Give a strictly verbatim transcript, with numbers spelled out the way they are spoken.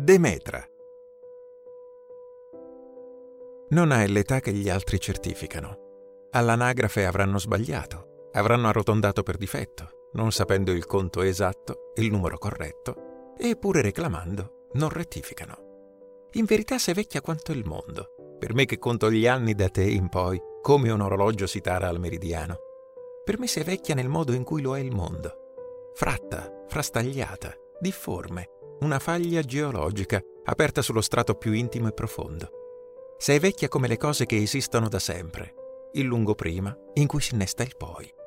Demetra. Non hai l'età che gli altri certificano. All'anagrafe avranno sbagliato, avranno arrotondato per difetto, non sapendo il conto esatto, il numero corretto, eppure reclamando non rettificano. In verità sei vecchia quanto il mondo, per me che conto gli anni da te in poi, come un orologio si tara al meridiano. Per me sei vecchia nel modo in cui lo è il mondo, fratta, frastagliata, difforme, una faglia geologica aperta sullo strato più intimo e profondo. Sei vecchia come le cose che esistono da sempre, il lungo prima in cui si innesta il poi.